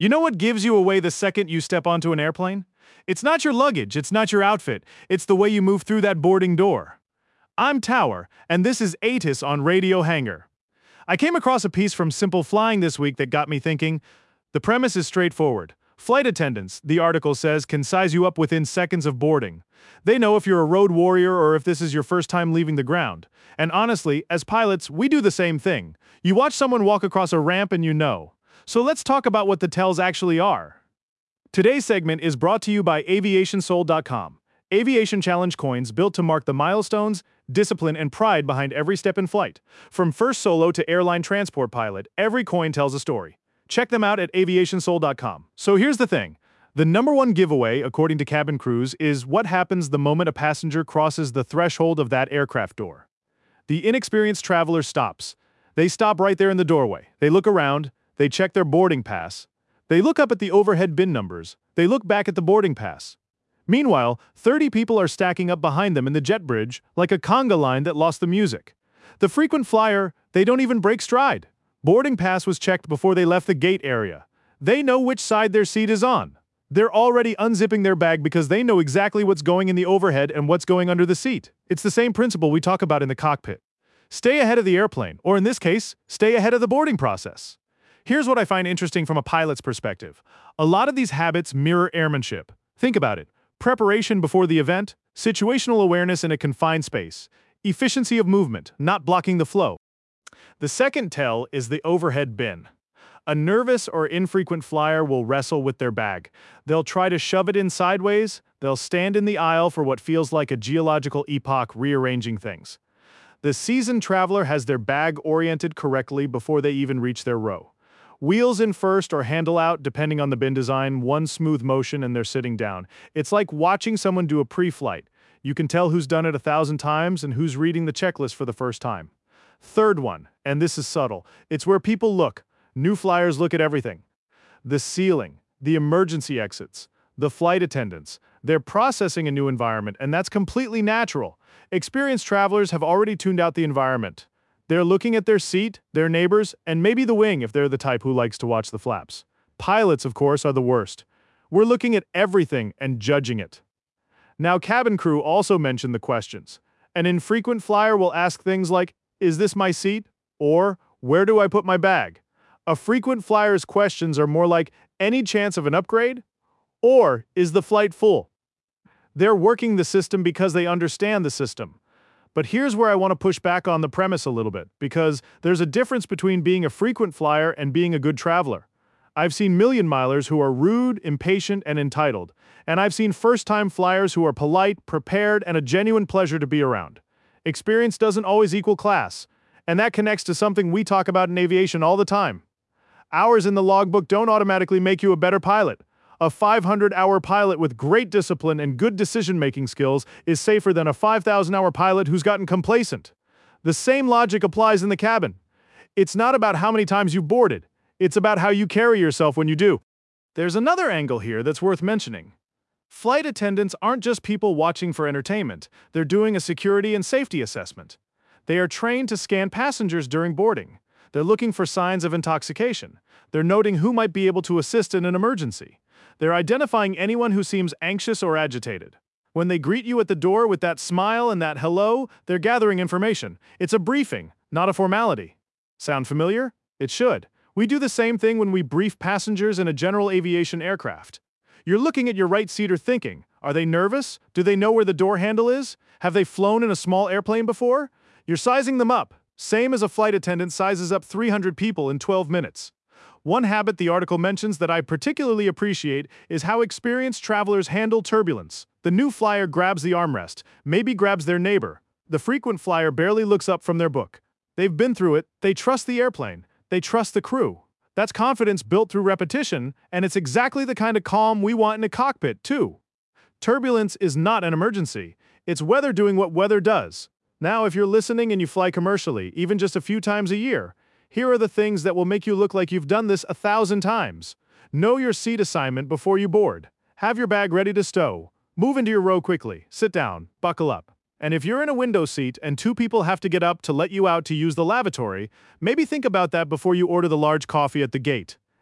You know what gives you away the second you step onto an airplane? It's not your luggage, it's not your outfit, it's the way you move through that boarding door. I'm Tower, and this is ATIS on Radio Hangar. I came across a piece from Simple Flying this week that got me thinking. The premise is straightforward. Flight attendants, the article says, can size you up within seconds of boarding. They know if you're a road warrior or if this is your first time leaving the ground. And honestly, as pilots, we do the same thing. You watch someone walk across a ramp and you know. So let's talk about what the tells actually are. Today's segment is brought to you by AviationSoul.com. Aviation Challenge coins built to mark the milestones, discipline, and pride behind every step in flight. From first solo to airline transport pilot, every coin tells a story. Check them out at AviationSoul.com. So here's the thing. The #1 giveaway, according to cabin crews, is what happens the moment a passenger crosses the threshold of that aircraft door. The inexperienced traveler stops. They stop right there in the doorway. They look around. They check their boarding pass. They look up at the overhead bin numbers. They look back at the boarding pass. Meanwhile, 30 people are stacking up behind them in the jet bridge like a conga line that lost the music. The frequent flyer, they don't even break stride. Boarding pass was checked before they left the gate area. They know which side their seat is on. They're already unzipping their bag because they know exactly what's going in the overhead and what's going under the seat. It's the same principle we talk about in the cockpit. Stay ahead of the airplane, or in this case, stay ahead of the boarding process. Here's what I find interesting from a pilot's perspective. A lot of these habits mirror airmanship. Think about it. Preparation before the event, situational awareness in a confined space, efficiency of movement, not blocking the flow. The second tell is the overhead bin. A nervous or infrequent flyer will wrestle with their bag. They'll try to shove it in sideways. They'll stand in the aisle for what feels like a geological epoch, rearranging things. The seasoned traveler has their bag oriented correctly before they even reach their row. Wheels in first or handle out, depending on the bin design, one smooth motion and they're sitting down. It's like watching someone do a pre-flight. You can tell who's done it 1,000 times and who's reading the checklist for the first time. Third one, and this is subtle, it's where people look. New flyers look at everything. The ceiling, the emergency exits, the flight attendants. They're processing a new environment, and that's completely natural. Experienced travelers have already tuned out the environment. They're looking at their seat, their neighbors, and maybe the wing if they're the type who likes to watch the flaps. Pilots, of course, are the worst. We're looking at everything and judging it. Now, cabin crew also mentioned the questions. An infrequent flyer will ask things like, "Is this my seat?" Or, "Where do I put my bag?" A frequent flyer's questions are more like, "Any chance of an upgrade?" Or, "Is the flight full?" They're working the system because they understand the system. But here's where I want to push back on the premise a little bit, because there's a difference between being a frequent flyer and being a good traveler. I've seen million-milers who are rude, impatient, and entitled. And I've seen first-time flyers who are polite, prepared, and a genuine pleasure to be around. Experience doesn't always equal class. And that connects to something we talk about in aviation all the time. Hours in the logbook don't automatically make you a better pilot. A 500-hour pilot with great discipline and good decision-making skills is safer than a 5,000-hour pilot who's gotten complacent. The same logic applies in the cabin. It's not about how many times you've boarded. It's about how you carry yourself when you do. There's another angle here that's worth mentioning. Flight attendants aren't just people watching for entertainment. They're doing a security and safety assessment. They are trained to scan passengers during boarding. They're looking for signs of intoxication. They're noting who might be able to assist in an emergency. They're identifying anyone who seems anxious or agitated. When they greet you at the door with that smile and that hello, they're gathering information. It's a briefing, not a formality. Sound familiar? It should. We do the same thing when we brief passengers in a general aviation aircraft. You're looking at your right seater thinking, are they nervous? Do they know where the door handle is? Have they flown in a small airplane before? You're sizing them up, same as a flight attendant sizes up 300 people in 12 minutes. One habit the article mentions that I particularly appreciate is how experienced travelers handle turbulence. The new flyer grabs the armrest, maybe grabs their neighbor. The frequent flyer barely looks up from their book. They've been through it, they trust the airplane, they trust the crew. That's confidence built through repetition, and it's exactly the kind of calm we want in a cockpit, too. Turbulence is not an emergency. It's weather doing what weather does. Now, if you're listening and you fly commercially, even just a few times a year, here are the things that will make you look like you've done this 1,000 times. Know your seat assignment before you board. Have your bag ready to stow. Move into your row quickly. Sit down. Buckle up. And if you're in a window seat and 2 people have to get up to let you out to use the lavatory, maybe think about that before you order the large coffee at the gate.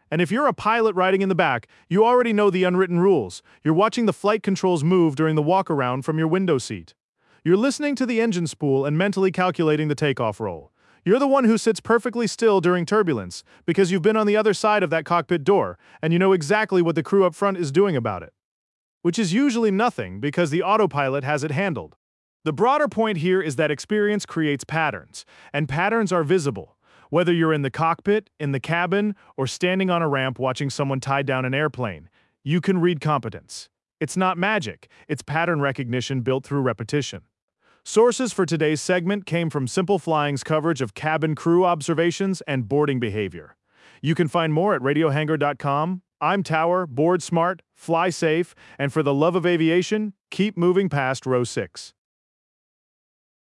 And if you're a pilot riding in the back, you already know the unwritten rules. You're watching the flight controls move during the walk-around from your window seat. You're listening to the engine spool and mentally calculating the takeoff roll. You're the one who sits perfectly still during turbulence because you've been on the other side of that cockpit door and you know exactly what the crew up front is doing about it. Which is usually nothing because the autopilot has it handled. The broader point here is that experience creates patterns, and patterns are visible. Whether you're in the cockpit, in the cabin, or standing on a ramp watching someone tie down an airplane, you can read competence. It's not magic, it's pattern recognition built through repetition. Sources for today's segment came from Simple Flying's coverage of cabin crew observations and boarding behavior. You can find more at radiohanger.com. I'm Tower, board smart, fly safe, and for the love of aviation, keep moving past row 6.